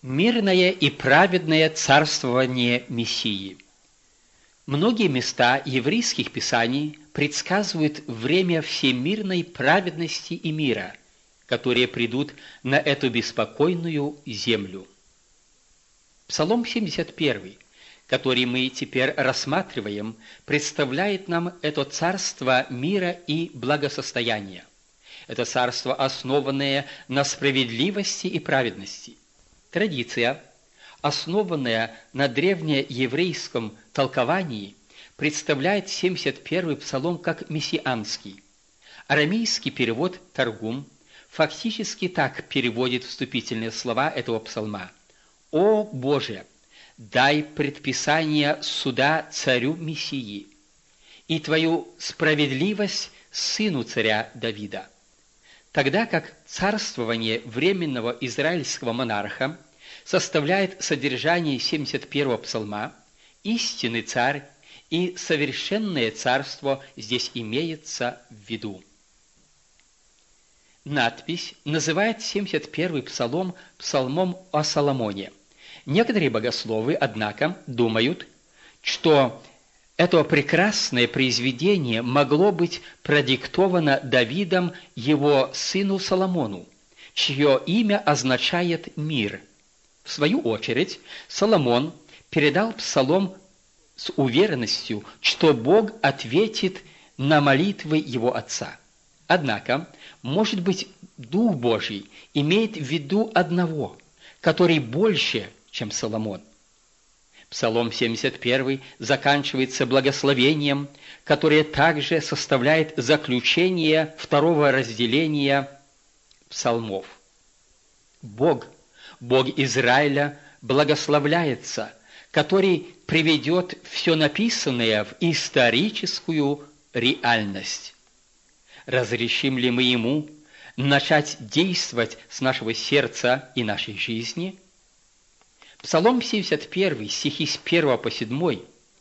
Мирное и праведное царствование Мессии. Многие места еврейских писаний предсказывают время всемирной праведности и мира, которые придут на эту беспокойную землю. Псалом 71, который мы теперь рассматриваем, представляет нам это царство мира и благосостояния. Это царство, основанное на справедливости и праведности. Традиция, основанная на древнееврейском толковании, представляет 71-й псалом как мессианский. Арамейский перевод Таргум фактически так переводит вступительные слова этого псалма: «О Боже, дай предписание суда царю Мессии и Твою справедливость сыну царя Давида». Тогда как царствование временного израильского монарха составляет содержание 71-го псалма, истинный царь и совершенное царство здесь имеется в виду. Надпись называет 71-й псалом псалмом о Соломоне. Некоторые богословы, однако, думают, что это прекрасное произведение могло быть продиктовано Давидом его сыну Соломону, чье имя означает «мир». В свою очередь, Соломон передал псалом с уверенностью, что Бог ответит на молитвы его отца. Однако, может быть, Дух Божий имеет в виду одного, который больше, чем Соломон. Псалом 71 заканчивается благословением, которое также составляет заключение второго разделения псалмов. Бог Израиля благословляется, который приведет все написанное в историческую реальность. Разрешим ли мы Ему начать действовать с нашего сердца и нашей жизни? Псалом 71, стихи с 1 по 7,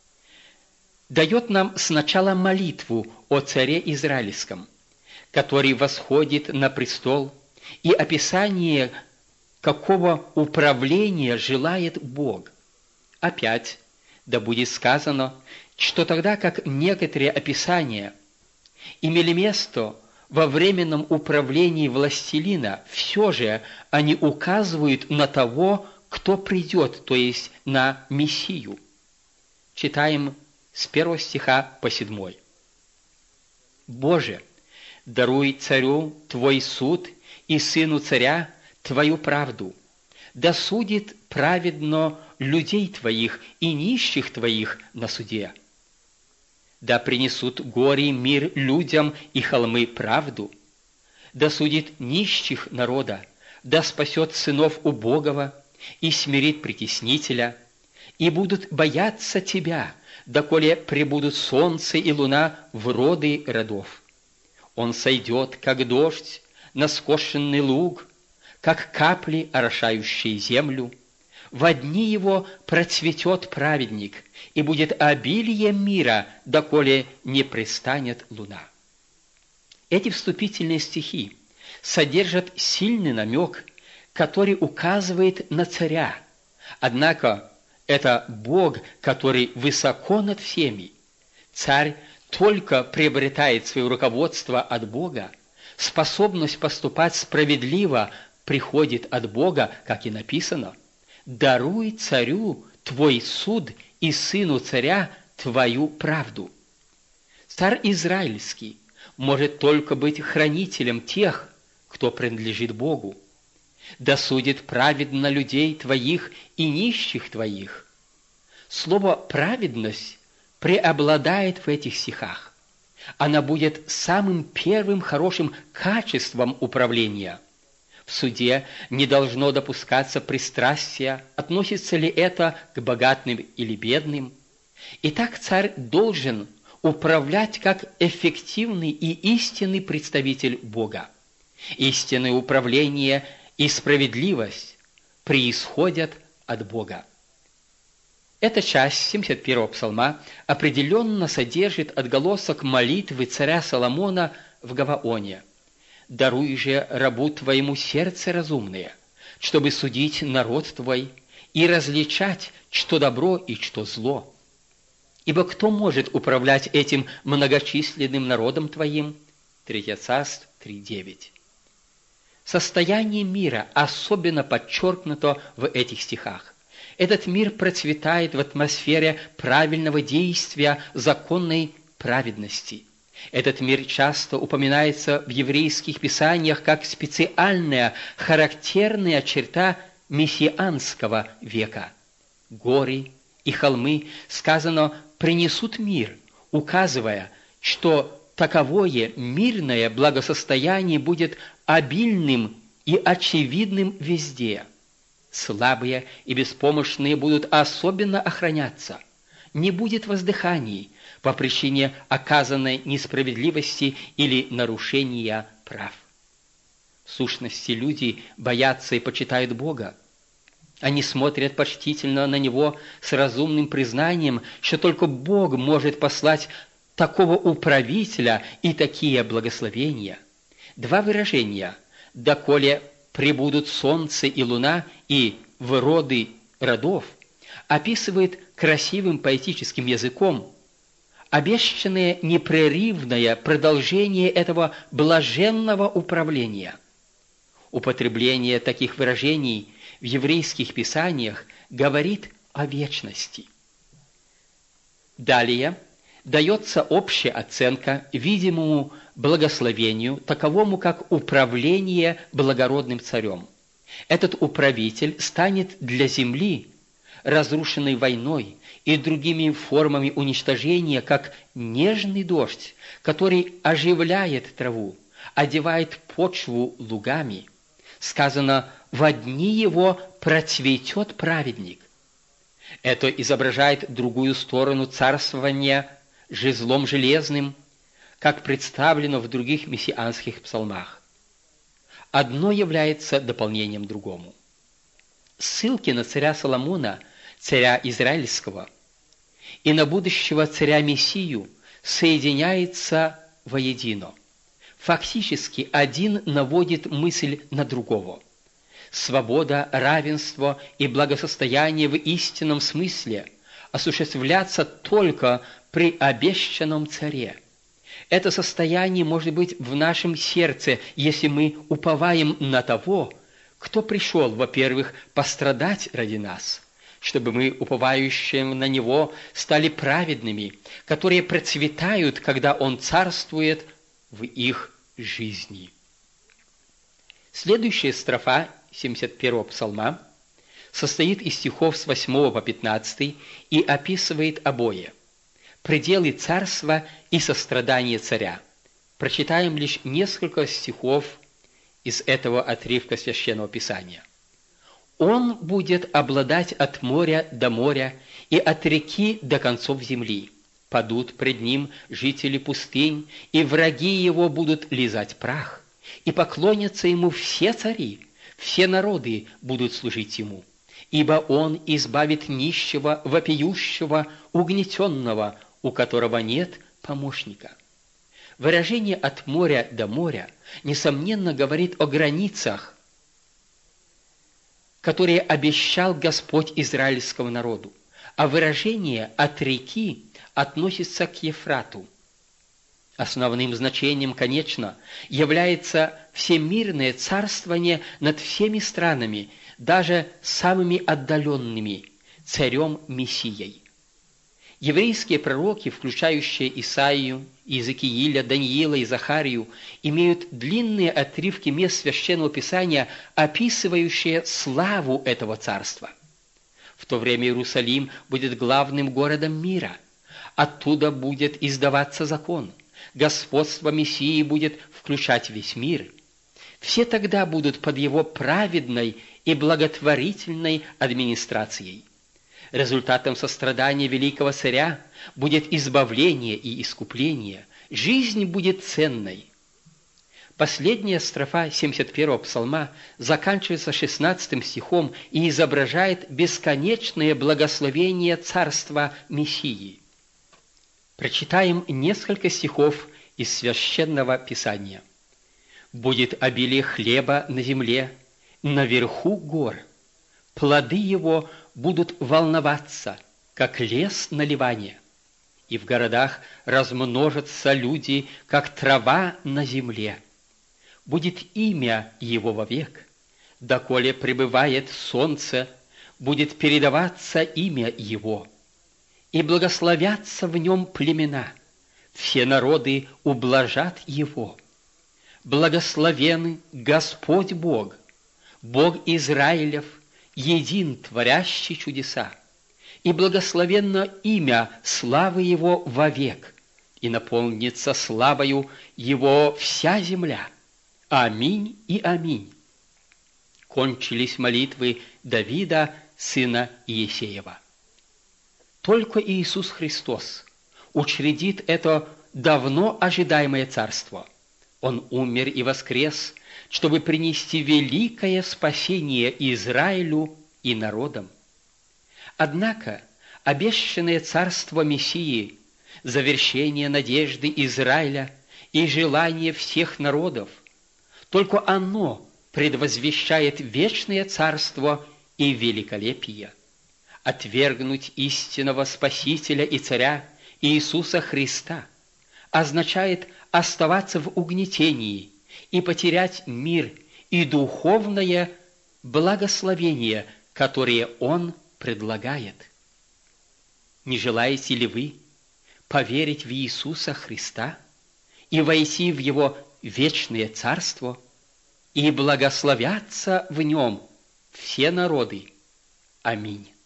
дает нам сначала молитву о царе Израильском, который восходит на престол, и описание, какого управления желает Бог. Опять, да будет сказано, что тогда как некоторые описания имели место во временном управлении властелина, все же они указывают на того, кто придет, то есть на Мессию. Читаем с 1 стиха по 7. «Боже, даруй царю Твой суд и сыну царя Твою правду, да судит праведно людей Твоих и нищих Твоих на суде. Да принесут горе мир людям и холмы правду, да судит нищих народа, да спасет сынов убогого и смирит притеснителя, и будут бояться Тебя, доколе пребудут солнце и луна в роды родов. Он сойдет, как дождь, на скошенный луг, как капли, орошающие землю. Во дни его процветет праведник, и будет обилие мира, доколе не пристанет луна». Эти вступительные стихи содержат сильный намек, который указывает на царя. Однако это Бог, который высоко над всеми. Царь только приобретает свое руководство от Бога. Способность поступать справедливо приходит от Бога, как и написано: «Даруй царю твой суд и сыну царя твою правду». Царь израильский может только быть хранителем тех, кто принадлежит Богу. «Да судит праведно людей твоих и нищих твоих». Слово «праведность» преобладает в этих стихах. Она будет самым первым хорошим качеством управления. В суде не должно допускаться пристрастия, относится ли это к богатым или бедным. Итак, царь должен управлять как эффективный и истинный представитель Бога. Истинное управление и справедливость преисходят от Бога. Эта часть 71-го псалма определенно содержит отголосок молитвы царя Соломона в Гаваоне: «Даруй же рабу твоему сердце разумное, чтобы судить народ Твой и различать, что добро и что зло. Ибо кто может управлять этим многочисленным народом Твоим? 3 Царств 3:9. Состояние мира особенно подчеркнуто в этих стихах. Этот мир процветает в атмосфере правильного действия законной праведности. Этот мир часто упоминается в еврейских писаниях как специальная, характерная черта мессианского века. Горы и холмы, сказано, принесут мир, указывая, что таковое мирное благосостояние будет обильным и очевидным везде. Слабые и беспомощные будут особенно охраняться. Не будет воздыханий по причине оказанной несправедливости или нарушения прав. В сущности, люди боятся и почитают Бога. Они смотрят почтительно на Него с разумным признанием, что только Бог может послать такого управителя и такие благословения. Два выражения «доколе пребудут солнце и луна» и «в роды родов» описывает красивым поэтическим языком обещанное непрерывное продолжение этого блаженного управления. Употребление таких выражений в еврейских писаниях говорит о вечности. Далее дается общая оценка видимому благословению, таковому как управление благородным царем. Этот управитель станет для земли, разрушенной войной и другими формами уничтожения, как нежный дождь, который оживляет траву, одевает почву лугами. Сказано, во дни его процветет праведник. Это изображает другую сторону царствования жезлом железным, как представлено в других мессианских псалмах. Одно является дополнением другому. Ссылки на царя Соломона, царя Израильского, и на будущего царя Мессию соединяются воедино. Фактически один наводит мысль на другого. Свобода, равенство и благосостояние в истинном смысле осуществлятся только при обещанном царе. Это состояние может быть в нашем сердце, если мы уповаем на того, кто пришел, во-первых, пострадать ради нас, чтобы мы, уповающие на Него, стали праведными, которые процветают, когда Он царствует в их жизни. Следующая строфа 71-го псалма состоит из стихов с 8 по 15 и описывает обои – пределы царства и сострадания царя. Прочитаем лишь несколько стихов из этого отрывка Священного Писания. «Он будет обладать от моря до моря и от реки до концов земли. Падут пред ним жители пустынь, и враги его будут лизать прах, и поклонятся ему все цари, все народы будут служить ему, ибо он избавит нищего, вопиющего, угнетенного, у которого нет помощника». Выражение «от моря до моря» несомненно говорит о границах, которые обещал Господь израильскому народу, а выражение «от реки» относится к Ефрату. Основным значением, конечно, является всемирное царствование над всеми странами, даже самыми отдаленными, царем-мессией. Еврейские пророки, включающие Исаию, Иезекииля, Даниила и Захарию, имеют длинные отрывки мест Священного Писания, описывающие славу этого царства. В то время Иерусалим будет главным городом мира. Оттуда будет издаваться закон. Господство Мессии будет включать весь мир. Все тогда будут под его праведной и благотворительной администрацией. Результатом сострадания великого царя будет избавление и искупление. Жизнь будет ценной. Последняя строфа 71-го псалма заканчивается 16 стихом и изображает бесконечное благословение царства Мессии. Прочитаем несколько стихов из Священного Писания. «Будет обилие хлеба на земле, наверху гор. Плоды его будут волноваться, как лес на Ливане. И в городах размножатся люди, как трава на земле. Будет имя его вовек, доколе пребывает солнце, будет передаваться имя его. И благословятся в нем племена, все народы ублажат его. Благословен Господь Бог, Бог Израилев, един творящий чудеса. И благословенно имя славы его вовек, и наполнится славою его вся земля. Аминь и аминь. Кончились молитвы Давида, сына Иесеева. Только Иисус Христос учредит это давно ожидаемое царство. Он умер и воскрес, чтобы принести великое спасение Израилю и народам. Однако обещанное царство Мессии, завершение надежды Израиля и желание всех народов, только оно предвозвещает вечное царство и великолепие. Отвергнуть истинного Спасителя и Царя Иисуса Христа означает оставаться в угнетении и потерять мир и духовное благословение, которое Он предлагает. Не желаете ли вы поверить в Иисуса Христа и войти в Его вечное царство, и благословятся в Нем все народы? Аминь.